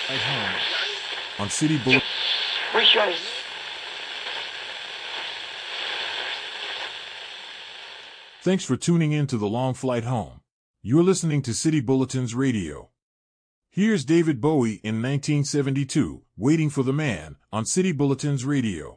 Right home on City Bulletin. Thanks for tuning in to The Long Flight Home. You're listening to City Bulletins Radio. Here's David Bowie in 1972, Waiting for the Man, on City Bulletins Radio.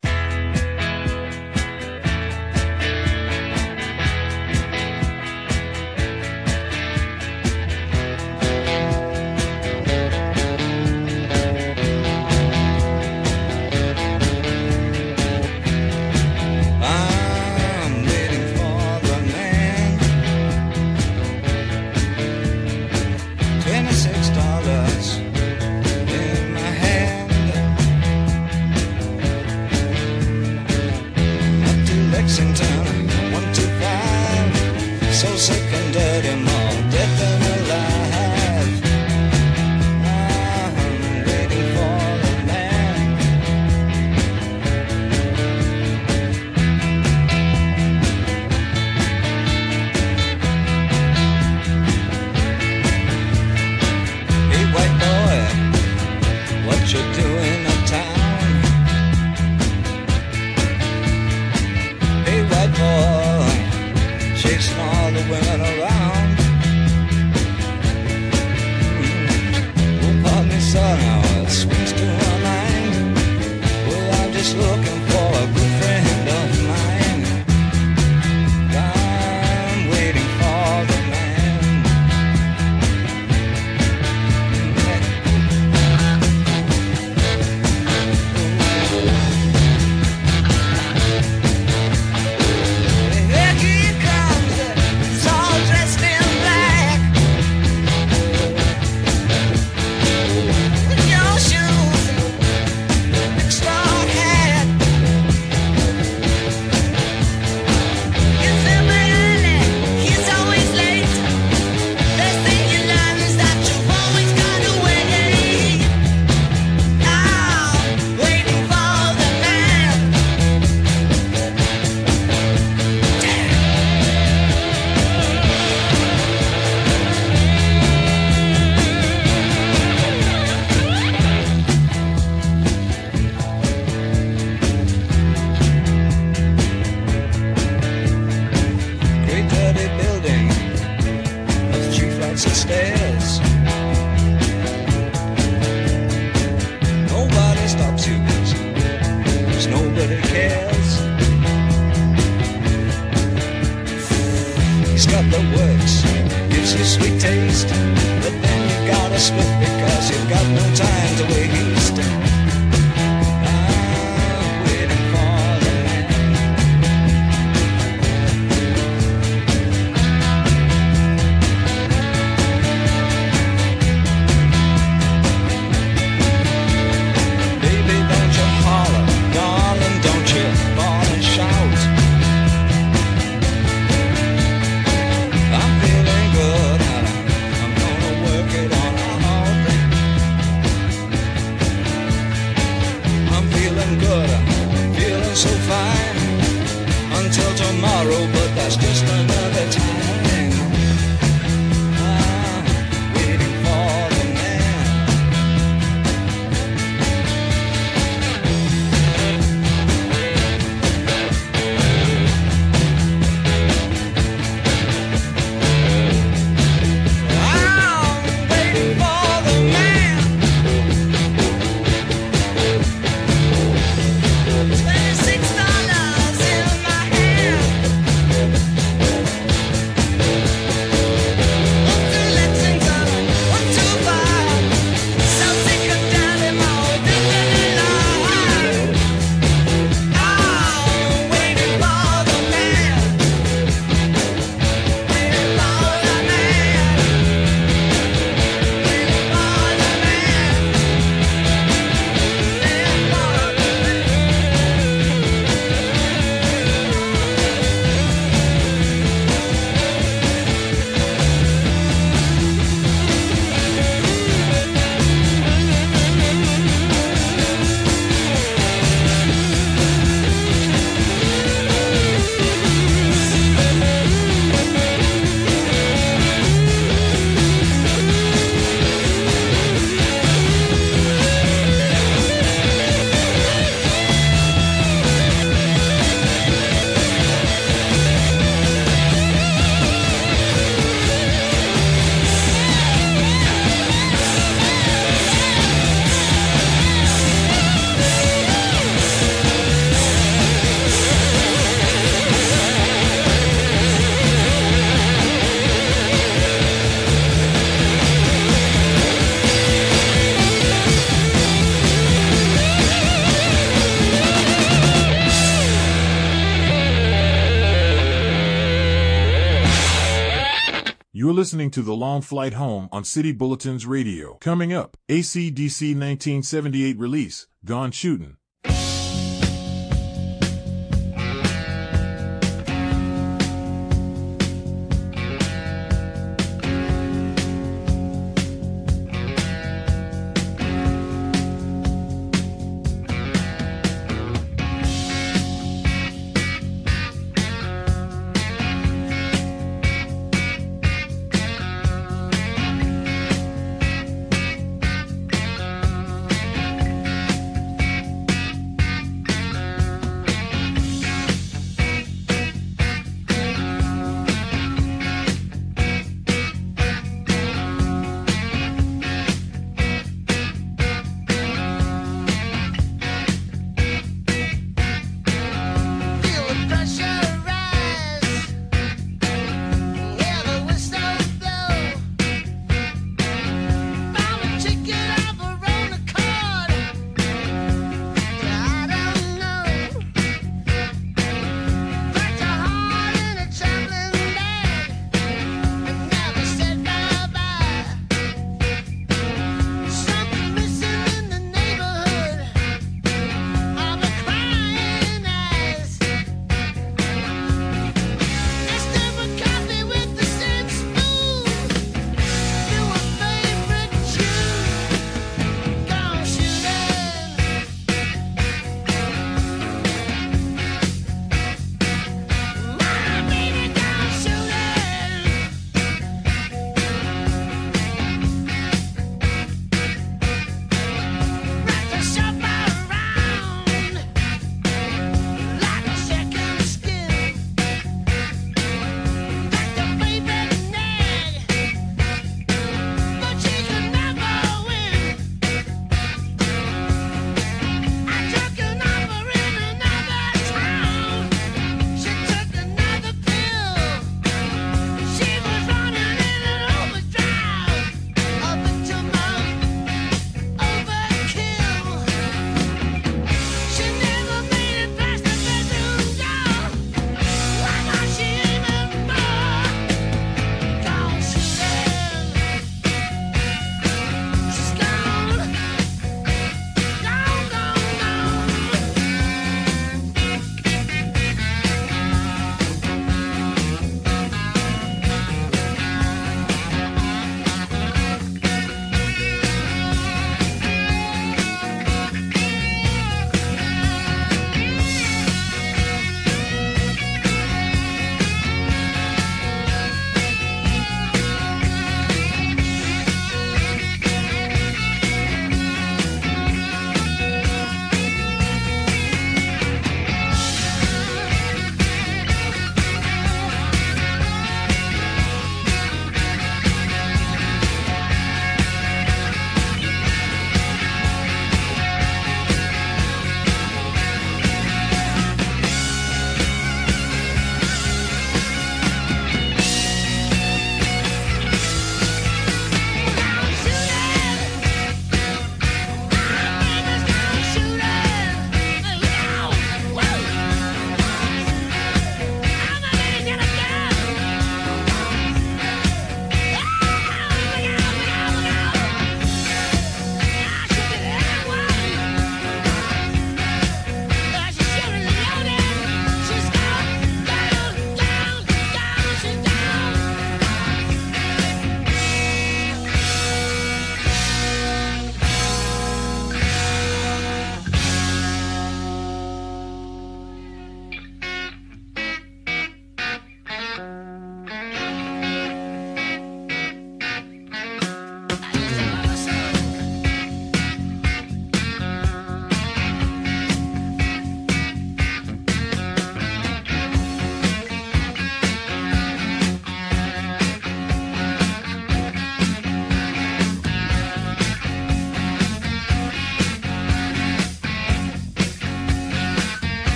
listening to The Long Flight Home on City Bulletins Radio. Coming up, AC/DC 1978 release, Gone Shootin'.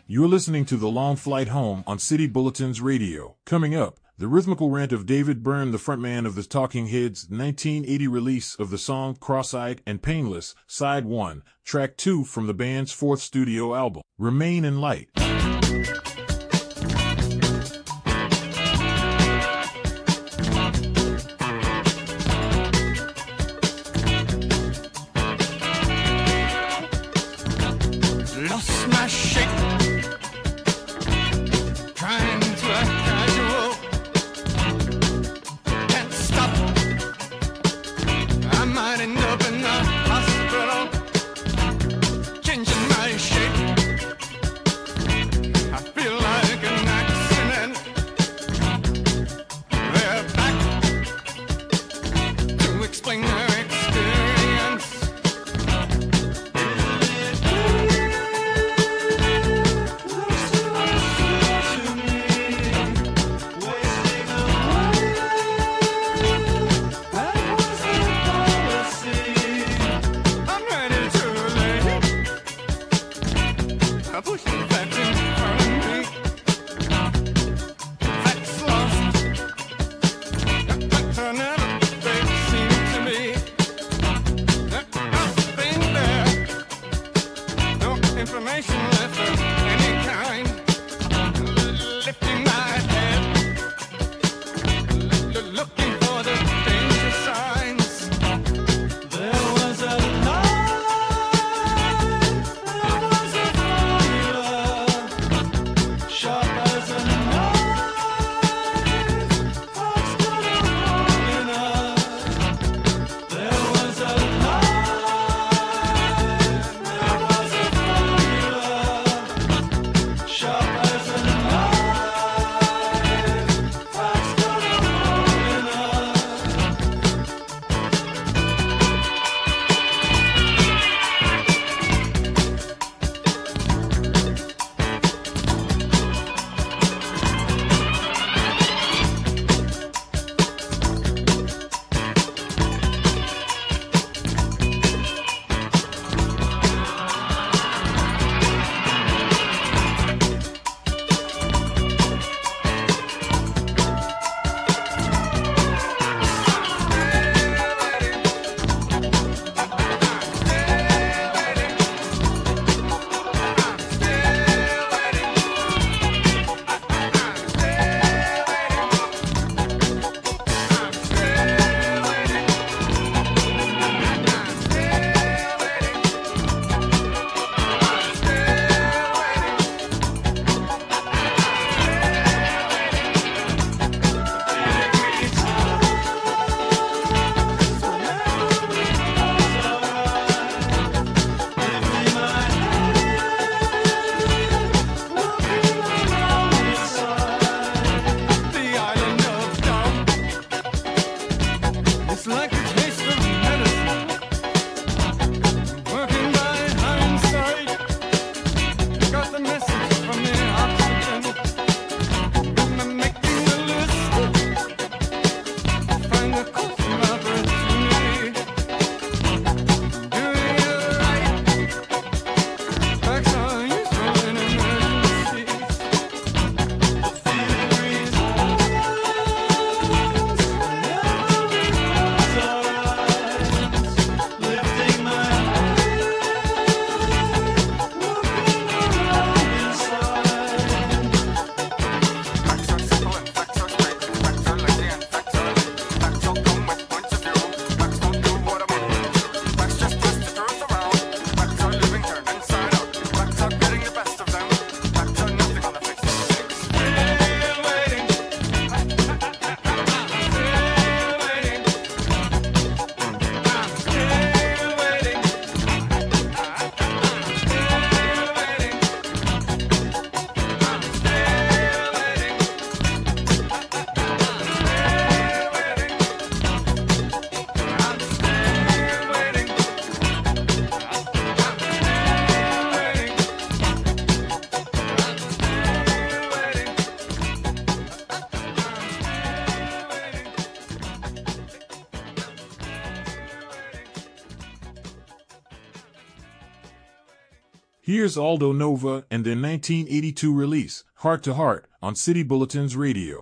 You're listening to The Long Flight Home on City Bulletins Radio. Coming up, the rhythmical rant of David Byrne, the frontman of the Talking Heads' 1980 release of the song Cross-Eyed and Painless, Side 1, Track 2 from the band's fourth studio album, Remain in Light. Lost my shape, trying to act casual, can't stop, I might end up in the hospital, changing my shape, Here's Aldo Nova and their 1982 release, Heart to Heart, on City Bulletins Radio.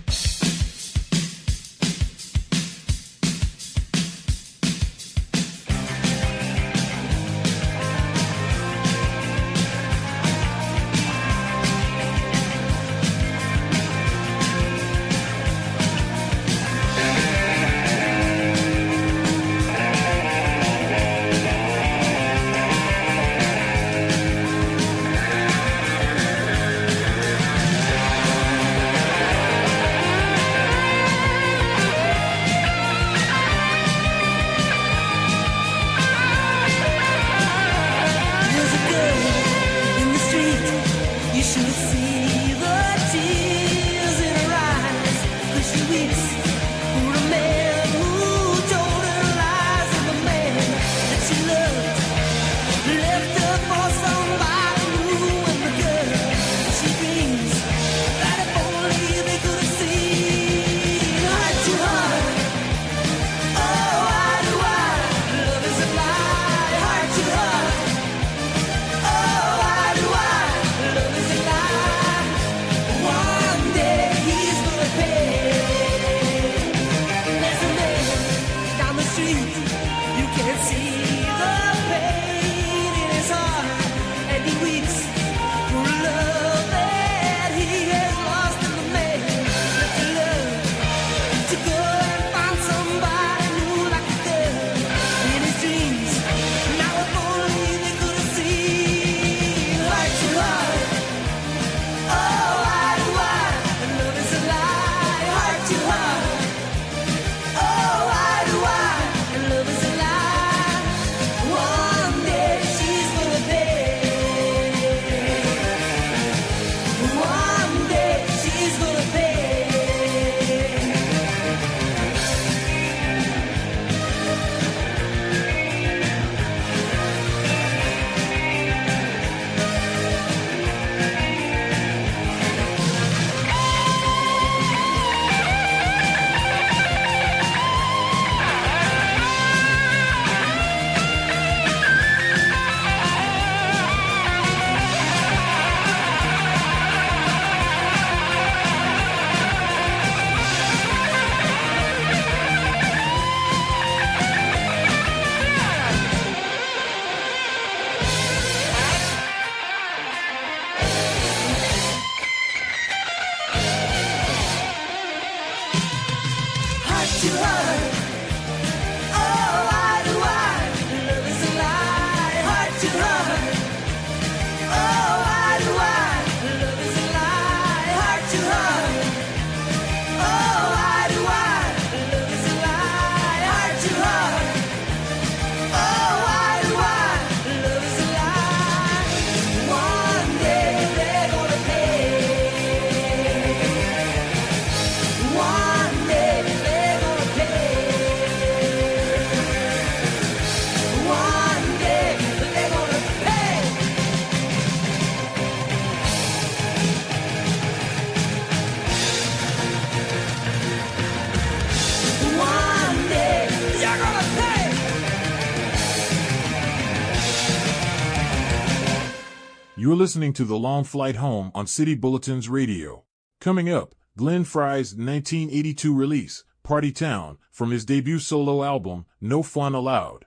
You're listening to The Long Flight Home on City Bulletins Radio. Coming up, Glenn Frey's 1982 release, Party Town, from his debut solo album, No Fun Allowed.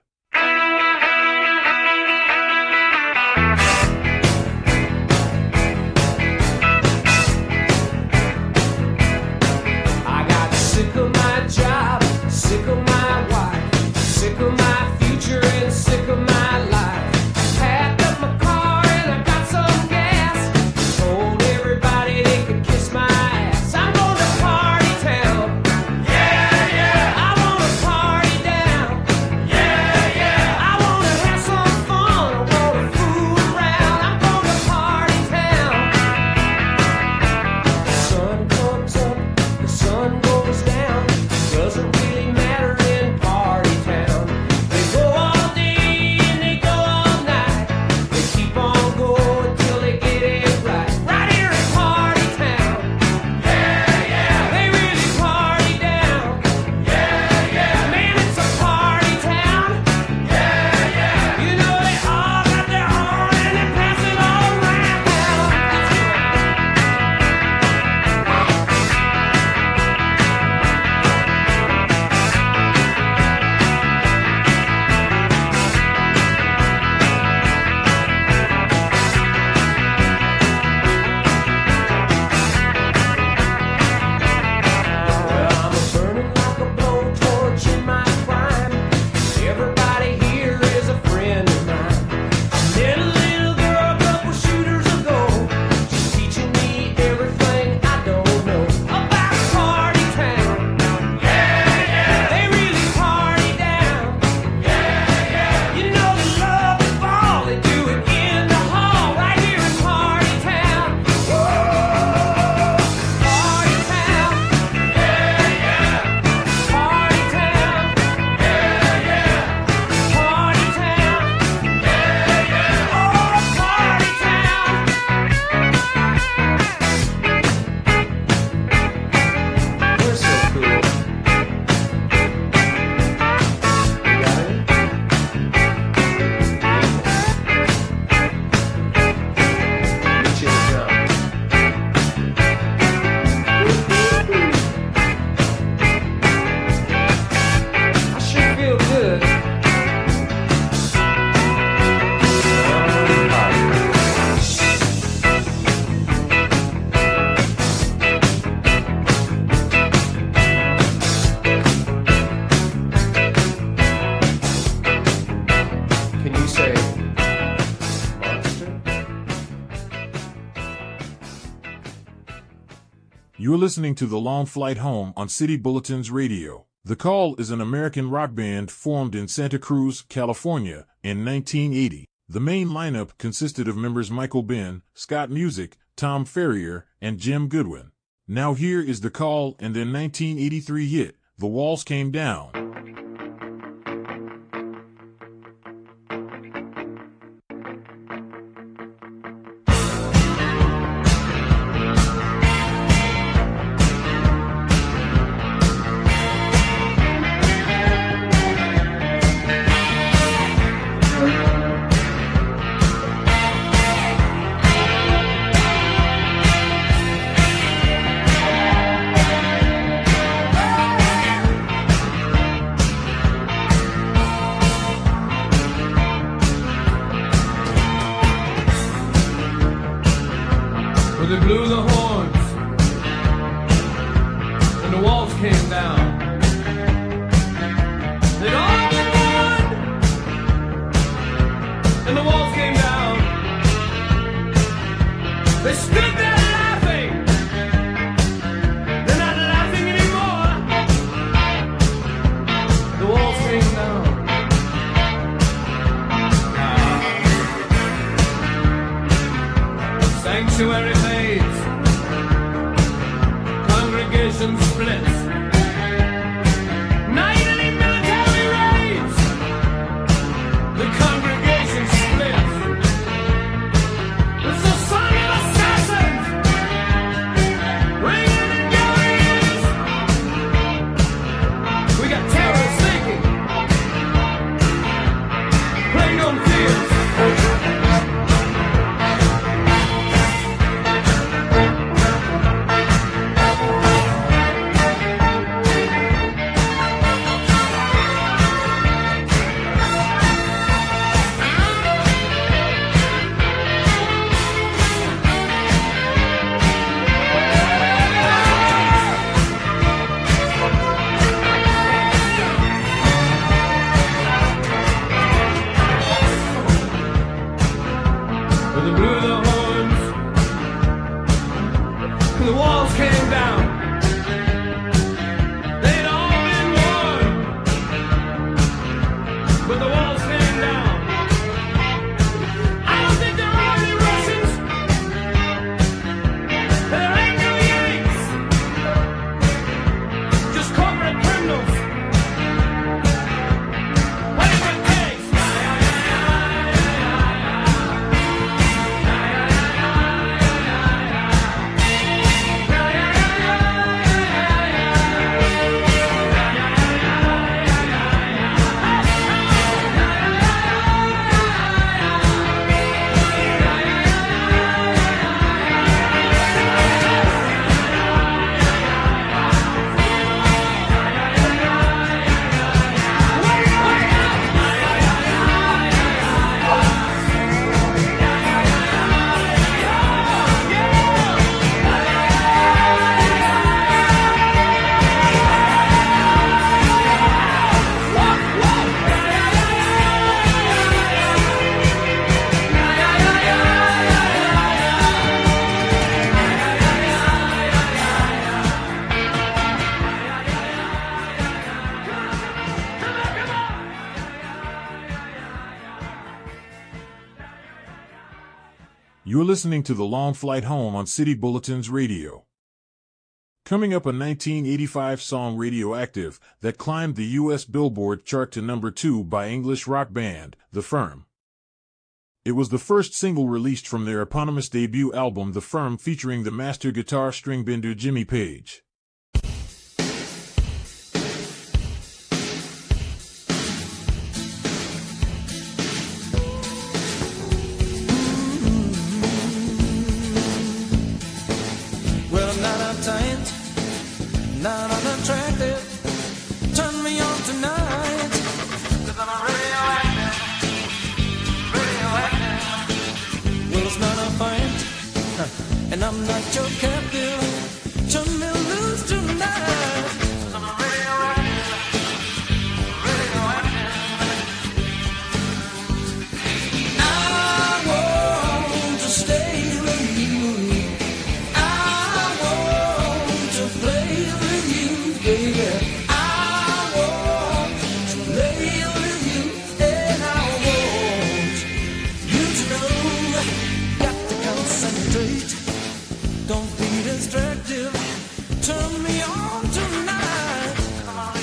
I got sick of my job, sick of my wife, sick of my future and sick of my life. Packed up my car and I got some gas. Told everybody they could kiss my ass. I'm going to Party Town. Yeah, yeah. I want to party down. Yeah, You're listening to The Long Flight Home on City Bulletins Radio. The Call is an American rock band formed in Santa Cruz, California, in 1980. The main lineup consisted of members Michael Benn, Scott Music, Tom Ferrier, and Jim Goodwin. Now here is The Call and their 1983 hit, The Walls Came Down. They blew the horns, and the walls came down. They'd all been warned, and the walls came down. They stood there laughing. They're not laughing anymore. The walls came down. Sanctuary fades, congregation splits, nightly military raids, the congregation splits. It's the song of assassins, ringing in your ears. We got terrorists thinking, playing on fears. They blew the horns, and the walls came down. They'd all been warned, but the walls came down. I don't think there are any Russians. There ain't no Yanks, just corporate criminals. Whatever it takes. You're listening to The Long Flight Home on City Bulletins Radio. Coming up, a 1985 song, Radioactive, that climbed the U.S. Billboard chart to number 2 by English rock band, The Firm. It was the first single released from their eponymous debut album, The Firm, featuring the master guitar string bender Jimmy Page. Well, I'm not uptight, not unattractive. Turn me on tonight, 'cause I'm radioactive. Well, it's not a fight, and I'm not your captive. Turn me loose tonight, 'cause I'm radioactive. I want to stay with you. I want destructive. Turn me on tonight. Come on,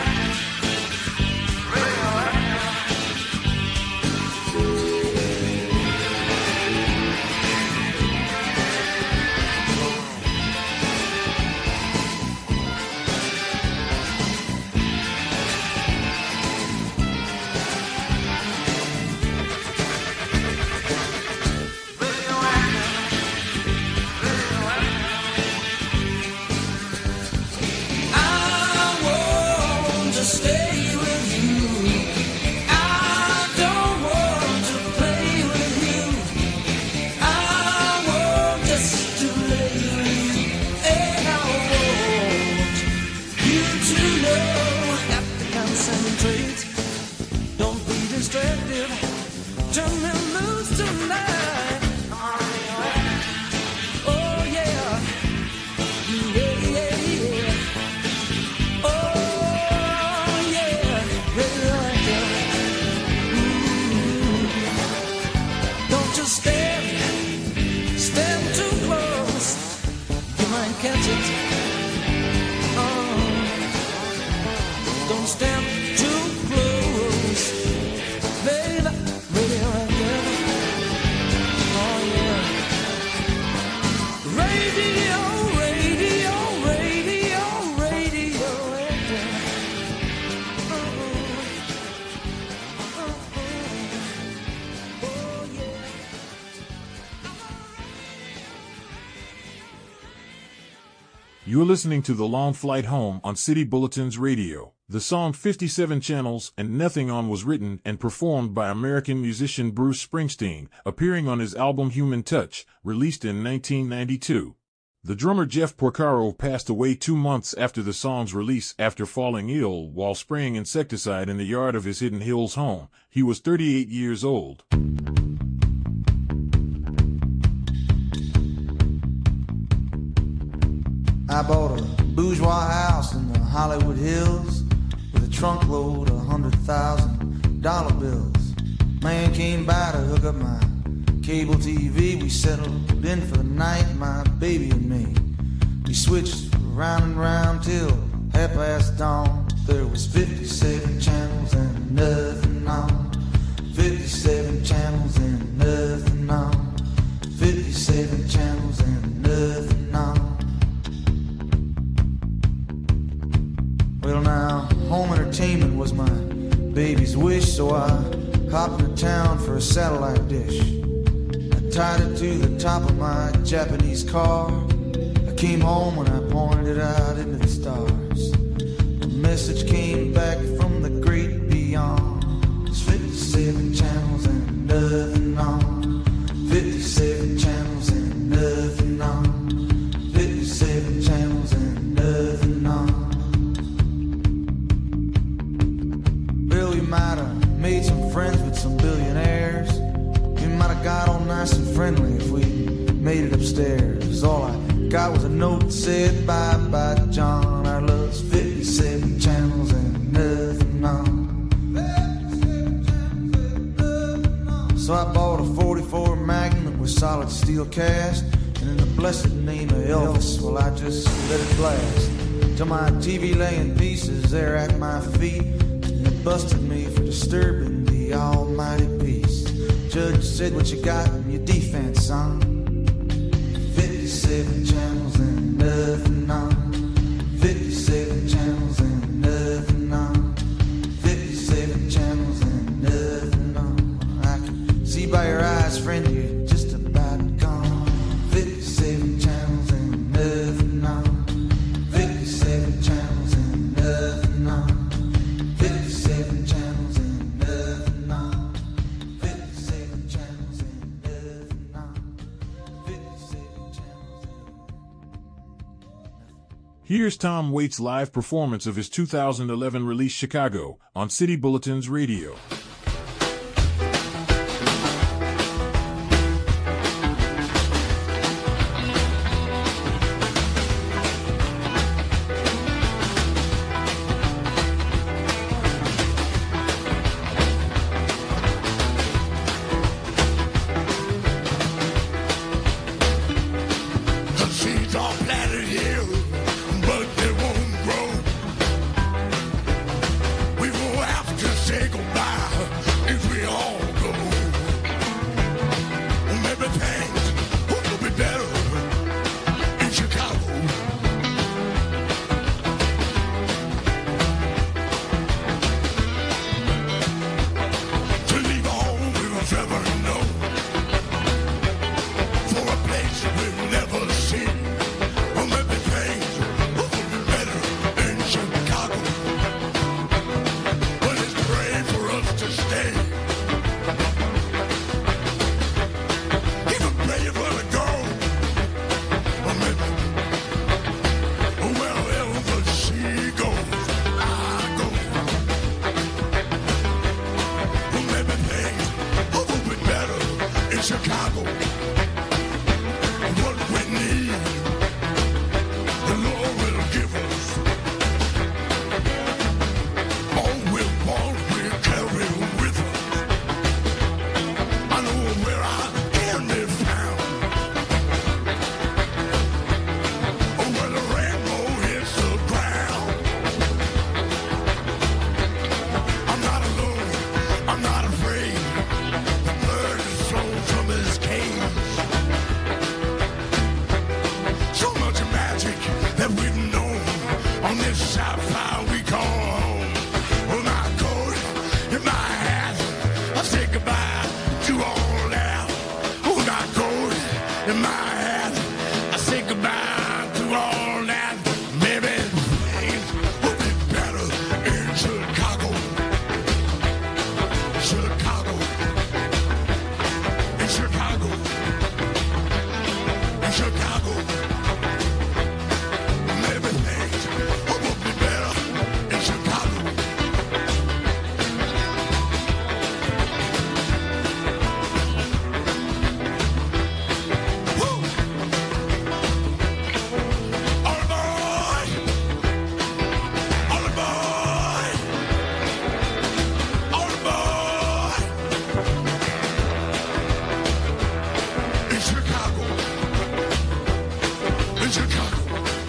You're listening to The Long Flight Home on City Bulletins Radio. The song 57 Channels and Nothing On was written and performed by American musician Bruce Springsteen, appearing on his album Human Touch, released in 1992. The drummer Jeff Porcaro passed away 2 months after the song's release after falling ill while spraying insecticide in the yard of his Hidden Hills home. He was 38 years old. I bought a bourgeois house in the Hollywood Hills with a trunk load of $100,000 bills. Man came by to hook up my cable TV. We settled in for the night, my baby and me. We switched round and round till dawn. There was 57 channels and nothing on. 57 channels and nothing on. 57 channels and nothing on. Well now, home entertainment was my baby's wish, so I hopped into town for a satellite dish. I tied it to the top of my Japanese car. I came home when I pointed it out into the stars. A message came back from the great beyond. There's 57 channels and nothing on. 57 channels and nothing on. 57 channels and nothing on. Well, we might have made some friends with some billionaires. We might have got all nice and friendly if we made it upstairs. All I got was a note that said, bye bye John, our love's 57 channels and nothing on. So I bought a 44 Magnum with solid steel cast, and in the blessed name of Elvis, well, I just let it blast till my TV lay in pieces there at my feet, and it busted me for disturbing the almighty peace. Judge said, what you got in your defense, son? 57 channels and nothing on. 57 channels and nothing on. 57 channels and nothing on. I can see by your eyes, friend, you're just about gone. 57 channels and nothing on. 57 channels and nothing on. 57 channels and nothing on. 57 channels and nothing on. 57 channels. Here's Tom Waits' live performance of his 2011 release Chicago on City Bulletins Radio. She Seeds are planted here, but they won't grow. We will have to say goodbye if we all go. Maybe things will be better in Chicago. To leave a home we will never know, for a place we've never seen. Or maybe things will be better in Chicago. But it's great for us to stay. Even pray for the go. Or maybe wherever the sea goes, I go. Or maybe things will be better in Chicago. What we need, the Lord will give us. All we want, we'll carry with us. I know where I can be found. Oh, where the rainbow hits the ground. I'm not alone, I'm not afraid. The bird is flown from his cage. So much magic that we've known on this sci-fi we call home. With my coat in my hat, I say goodbye to all that. With my coat in my hat, I say goodbye to all that. Maybe things will be better in Chicago. Chicago. In Chicago. In Chicago. Maybe things will be better in Chicago. Woo! All aboard! All aboard! All aboard! In Chicago. In Chicago.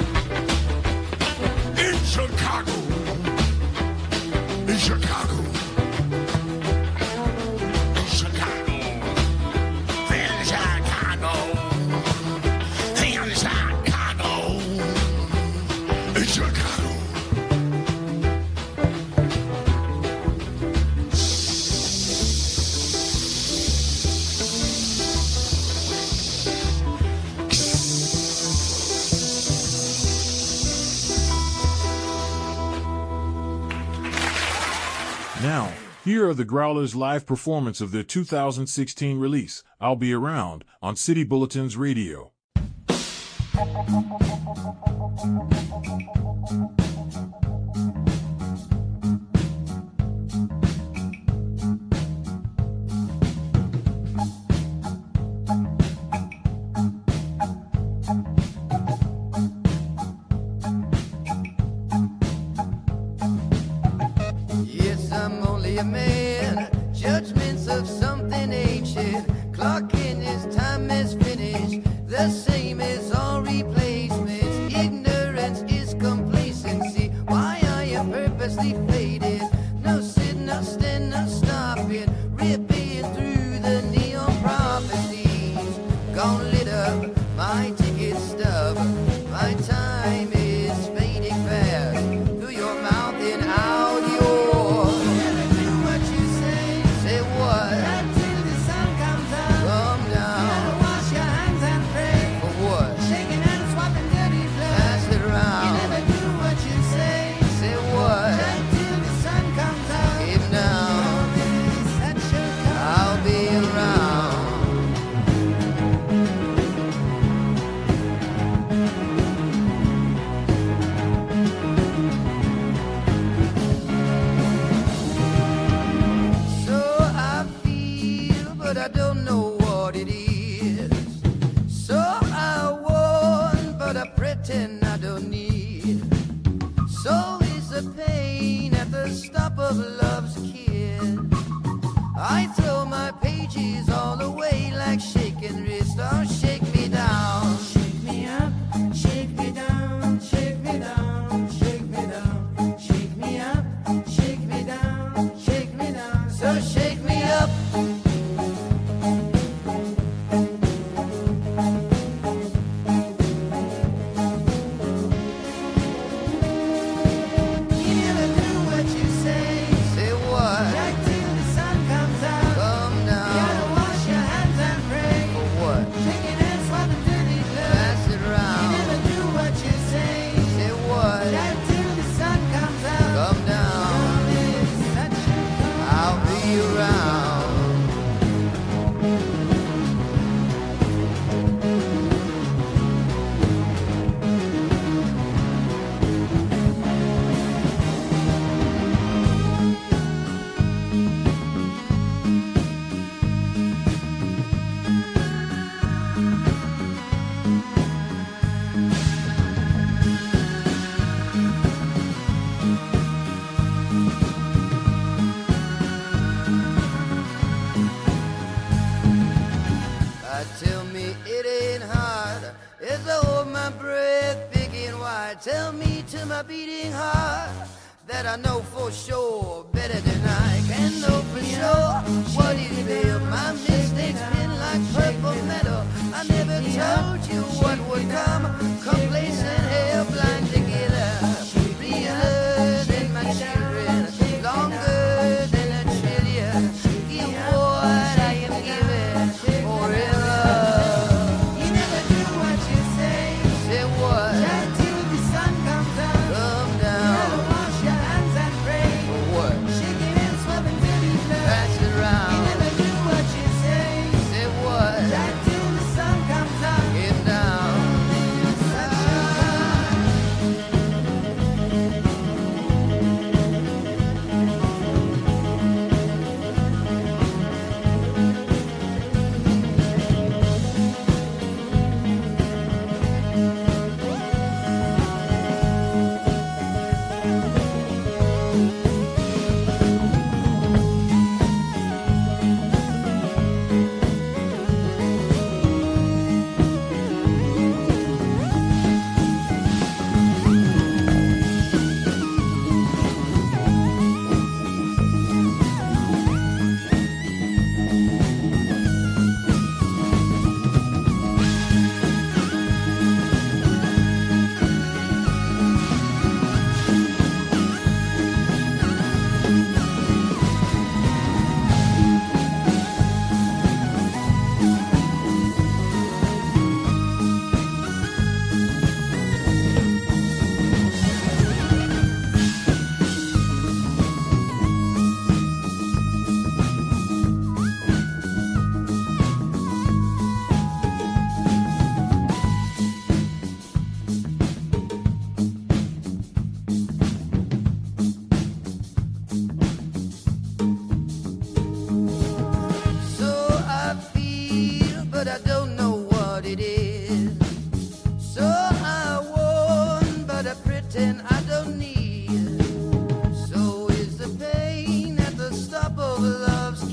In Chicago. In Chicago. In Chicago. In Chicago. In Chicago. In Chicago. Now, here are the Growlers' live performance of their 2016 release, I'll Be Around, on City Bulletins Radio. Yes, I'm only a man. Judgments of something ancient. Clock in his time is finished. The same as all replacements. Ignorance is complacency. Why I am purposely faded. No sitting, no standing, no stopping. Ripping through the neon prophecies. Gone lit up my ticket stub. My time is fading fast. Through your mouth and out yours. Never do what you say. Say what? Until the sun comes up. Come down. Never wash your hands and pray. For what? Shaking and swapping dirty blood. Pass it around. You never do what you say. Say what? Until the sun comes up. Keep down. I'll be around. So I feel, but I don't know what it is. So I want, but I pretend I don't need. So is the pain at the stop of love's kiss. I throw my pages all away like shaking wrist. Oh, shake me down. Shake me up, tell me to my beating heart that I know for sure better than I can know for sure what is real. My mistakes been like purple metal. I never told you what would come. Complacent, hair blind together. Realer than my children, longer than a trillion. Give what I am given forever. You never do what you say. Say what? Till the sun comes down. Come down. Wash your hands and pray. For what? Shake it and swap it till you play. Pass it around. You never do what you say. Say what? Till the sun comes down. Get down. So I feel, but I don't know what it is. So I warn, but I pretend I don't need. So is the pain at the stop of love's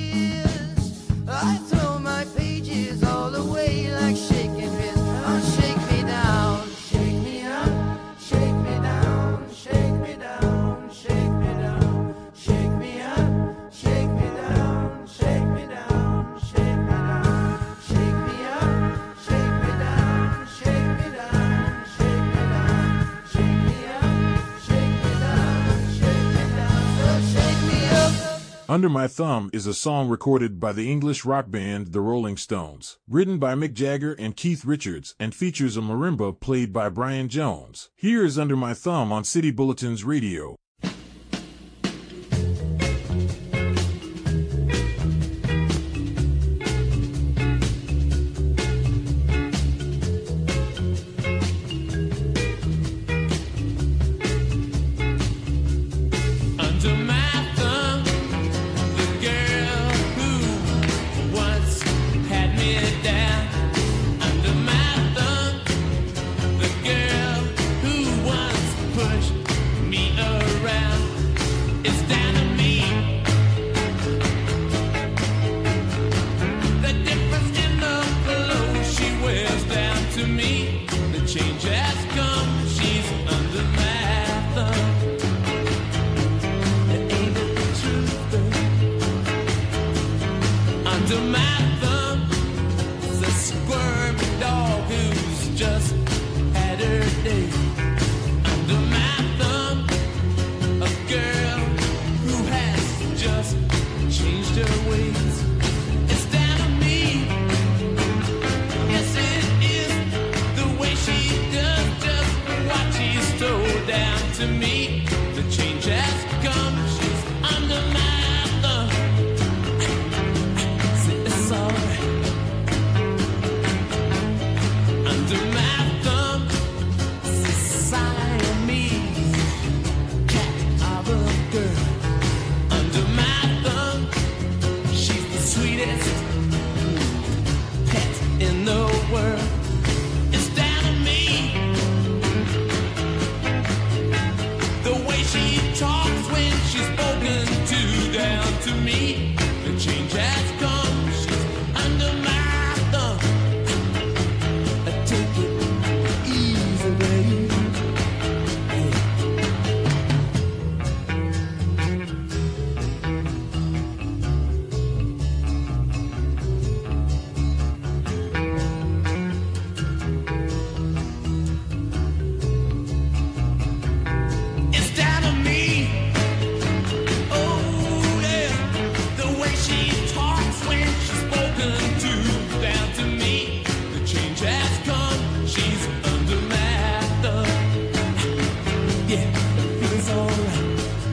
kiss. I throw my pages all away like shaking wrists. Oh, shake me down, shake me up, shake me down, shake me down, shake me down, shake me up, shake me down, shake me down, shake me down, shake me up, shake me down, shake me down, shake me down, shake me up, shake me down, shake me down, so shake me up. Under My Thumb is a song recorded by the English rock band The Rolling Stones, written by Mick Jagger and Keith Richards, and features a marimba played by Brian Jones. Here is Under My Thumb on City Bulletins Radio. Under my thumb, the girl who once had me down. Under my thumb, the girl who once pushed me around. It's down to me. The difference in the clothes she wears down to me. The change has come. She's under my thumb. Ain't it the truth, though? Under my thumb is a squirmy dog who's just had her day. Under my thumb, a girl who has just changed her ways. It's down to me. Yes, it is the way she does just what she's told down to me. The change has come. She's under my thumb. See, it's alright. Under my thumb, Siamese cat of a girl. Under my thumb, she's the sweetest pet in the world. It's down to me. Yeah, it feels alright.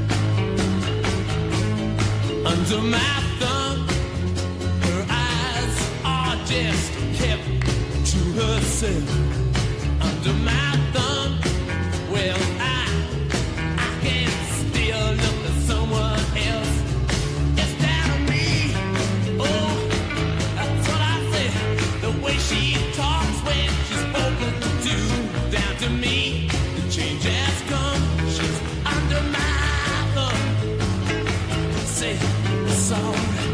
Under my thumb, her eyes are just kept to herself. Under my thumb, well, I can still look at someone else instead of me. Oh, that's what I said. The way she talks when she's spoken to down to me, the change has come. She's under my thumb. Say it's alright.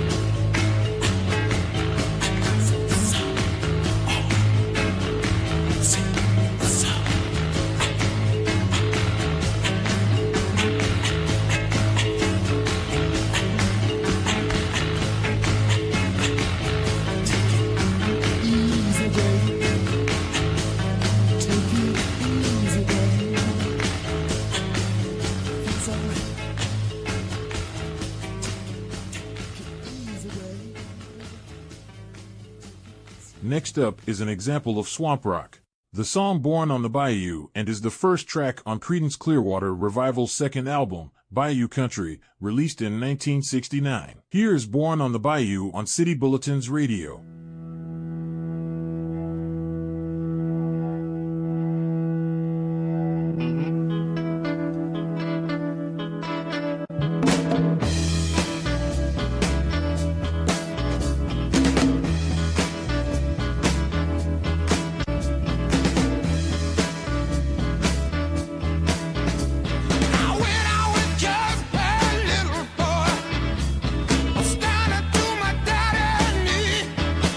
Next up is an example of swamp rock. The song Born on the Bayou and is the first track on Creedence Clearwater Revival's second album, Bayou Country, released in 1969. Here's Born on the Bayou on City Bulletins Radio. Standing to my daddy knee.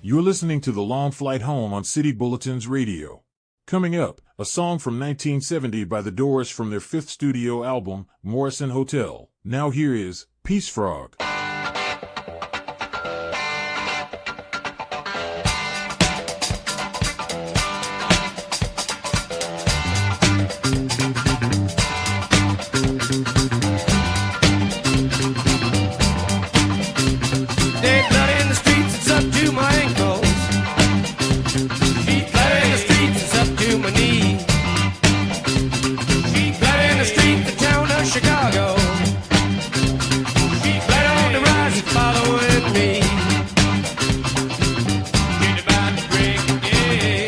You're listening to The Long Flight Home on City Bulletins Radio. Coming up, a song from 1970 by The Doors from their fifth studio album, Morrison Hotel. Now here is Peace Frog. Chicago. Keep right on the rise and following me. Get about to break the day.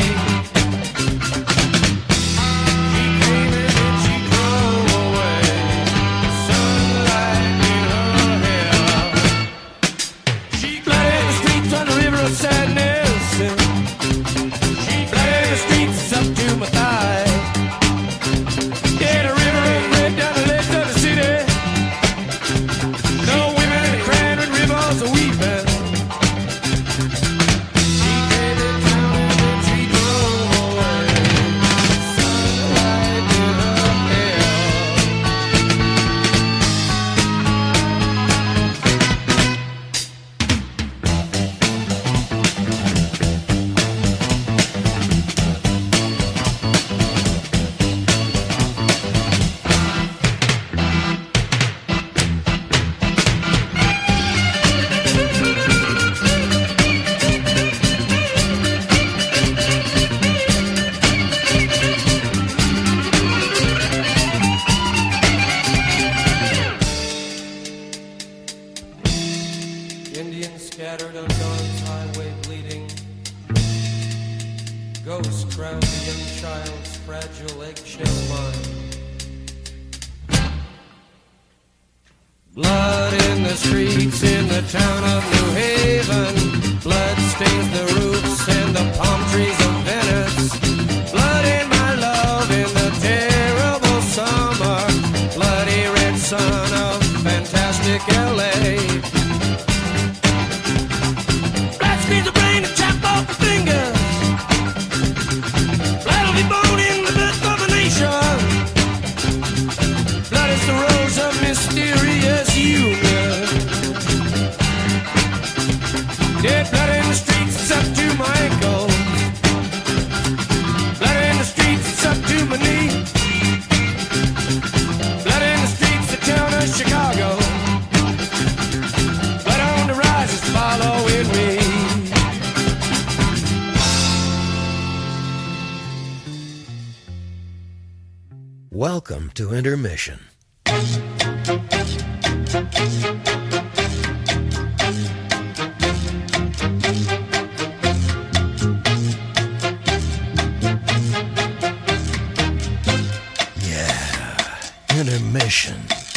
She came in and she drove away. Sunlight in her hair. She flooded the streets on the river of sadness. She flooded the streets up to my thigh. Yeah, the river of red down the left of the city. No women in the crowd with rivers are weeping. She came to town and then she drove away. Sunlight in her hair. Indians scattered on Dawn's highway bleeding. Ghosts crowned the young child's fragile eggshell mind. Blood in the streets in the town of New Haven. Blood stains the roofs and the palm trees of Venice. Blood in my love in the terrible summer. Bloody red sun of fantastic LA. Blood speeds the brain and chop off the fingers. Blood will be born in the birth of a nation. Blood is the rose of mysterious union. Dead blood in the streets, it's up to my ankles. Blood in the streets, it's up to my knee. Blood in the streets, the town of Chicago. Blood on the rise is following me. Welcome to Intermission. Yeah, Intermission.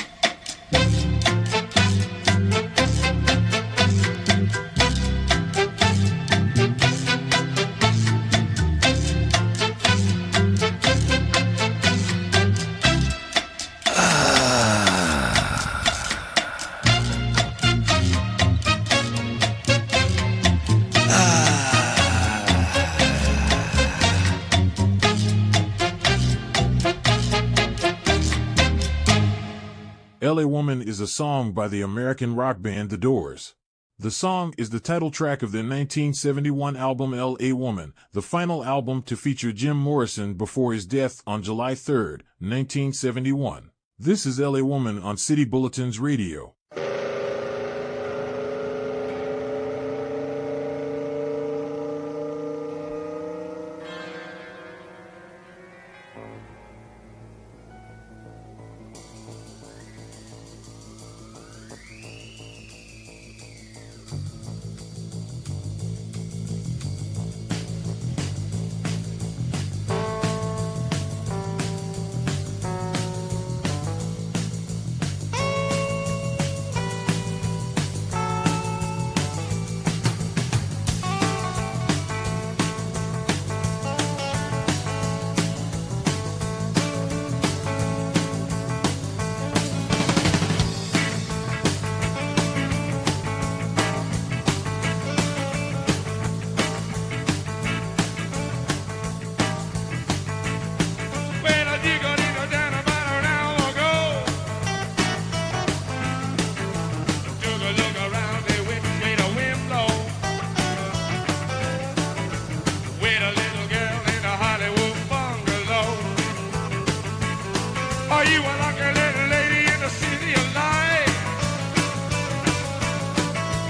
LA Woman is a song by the American rock band The Doors. The song is the title track of their 1971 album L.A. Woman, the final album to feature Jim Morrison before his death on July 3, 1971. This is L.A. Woman on City Bulletins Radio.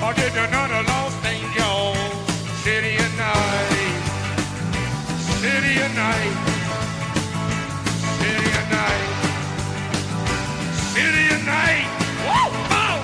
Or did another lost angel? City at night, city at night, city at night, city at night. Woo! Oh!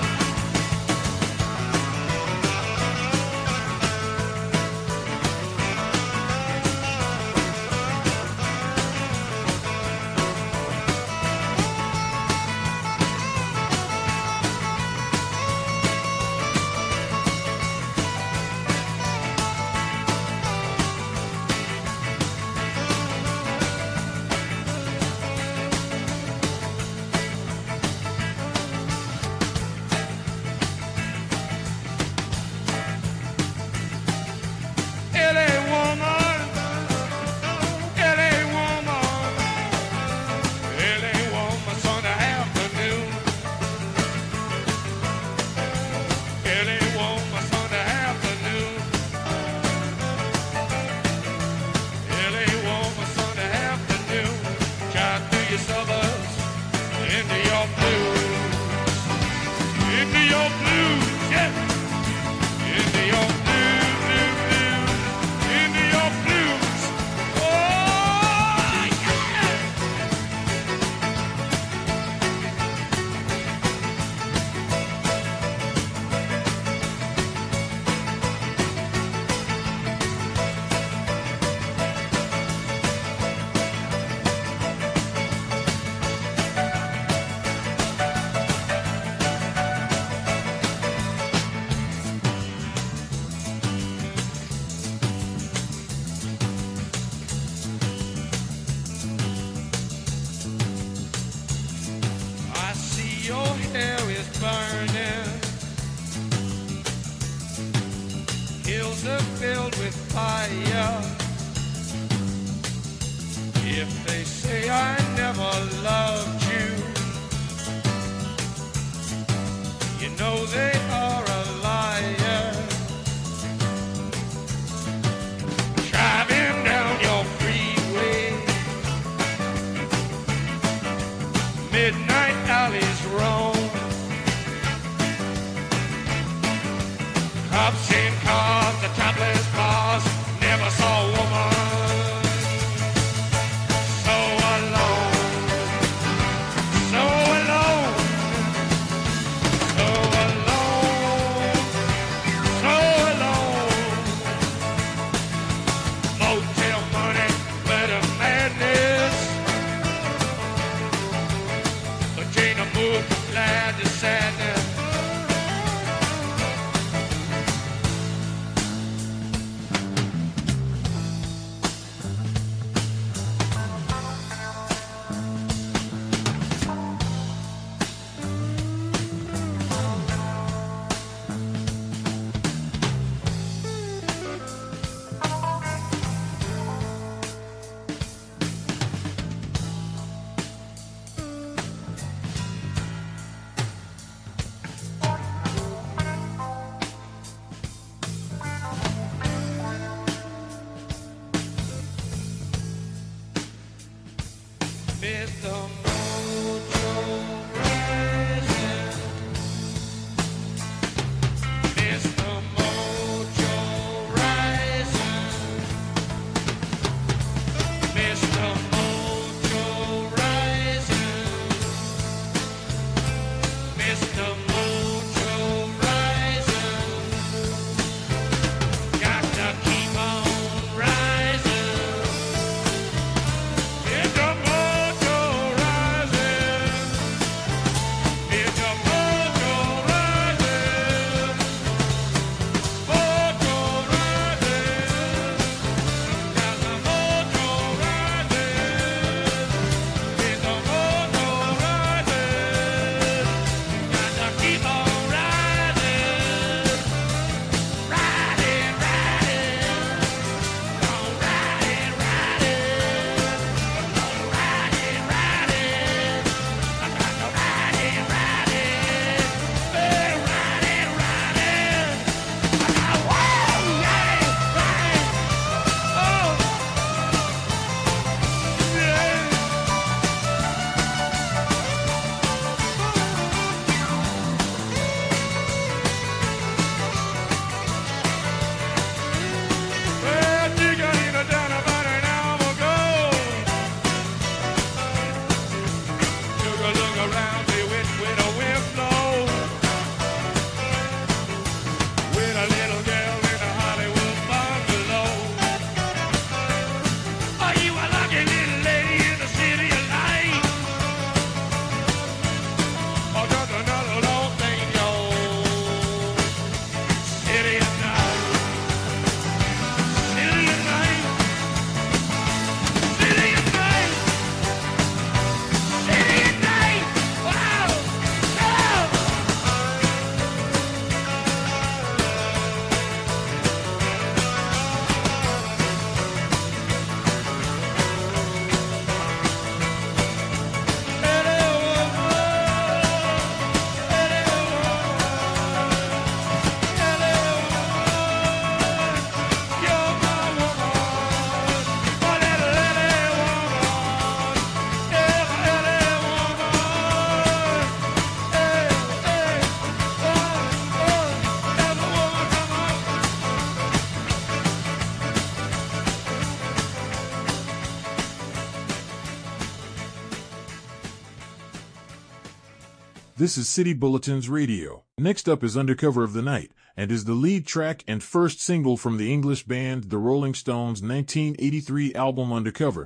This is City Bulletins Radio. Next up is Undercover of the Night, and is the lead track and first single from the English band The Rolling Stones' 1983 album Undercover.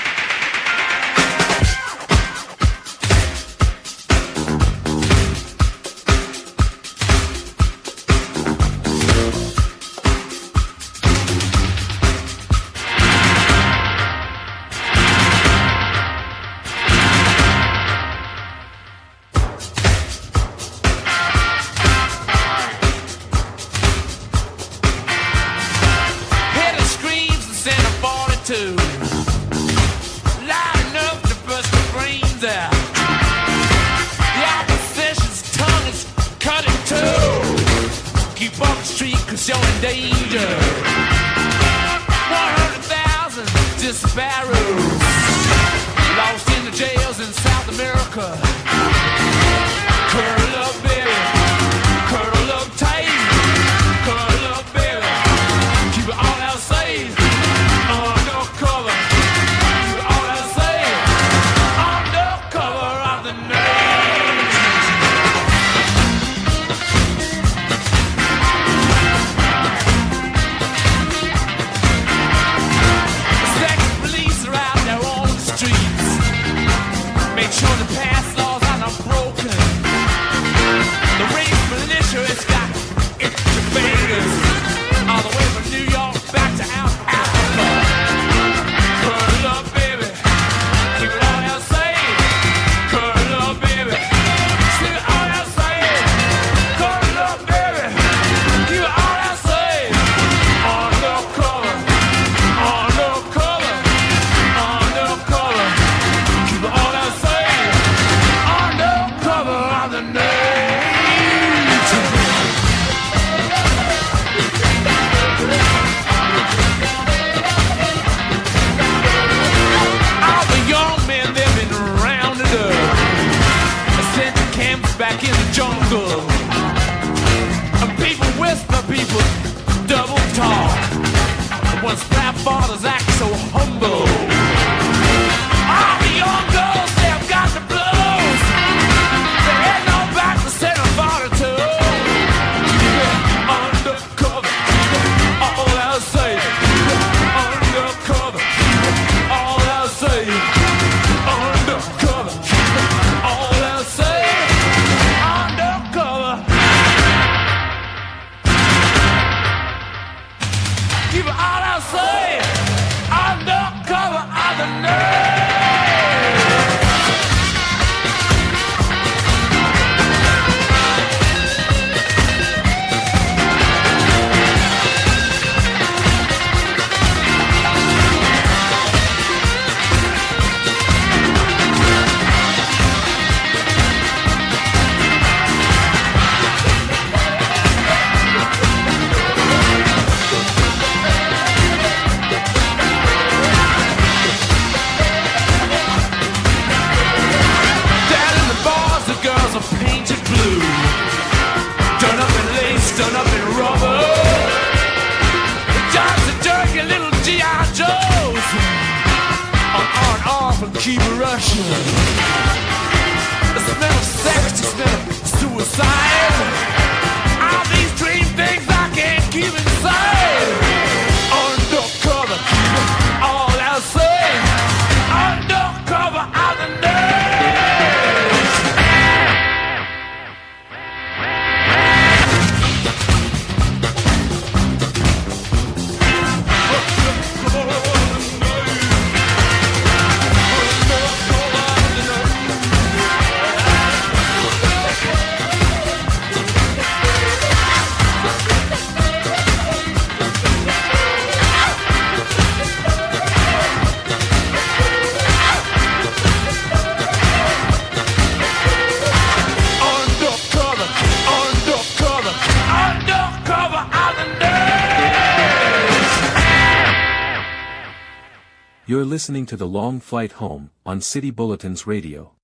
You're listening to The Long Flight Home, on City Bulletins Radio.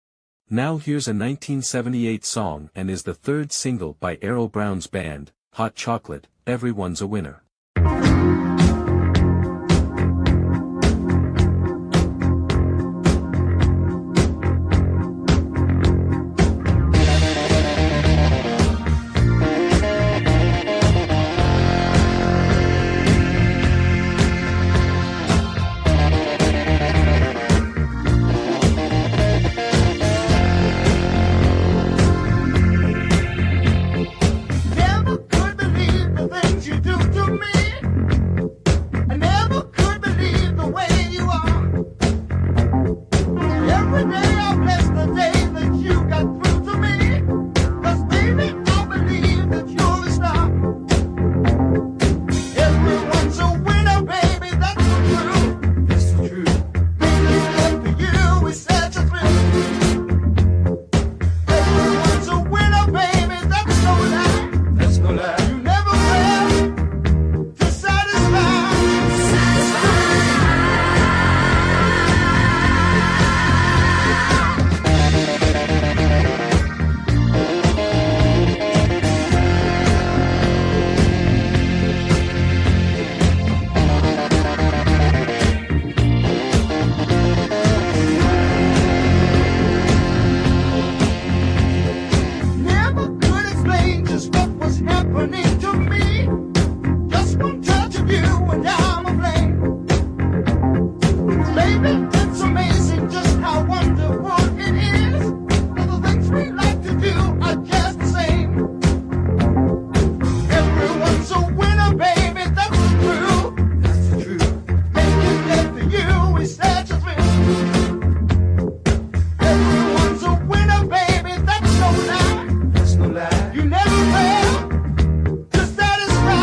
Now here's a 1978 song and is the third single by Errol Brown's band, Hot Chocolate, Everyone's a Winner. When the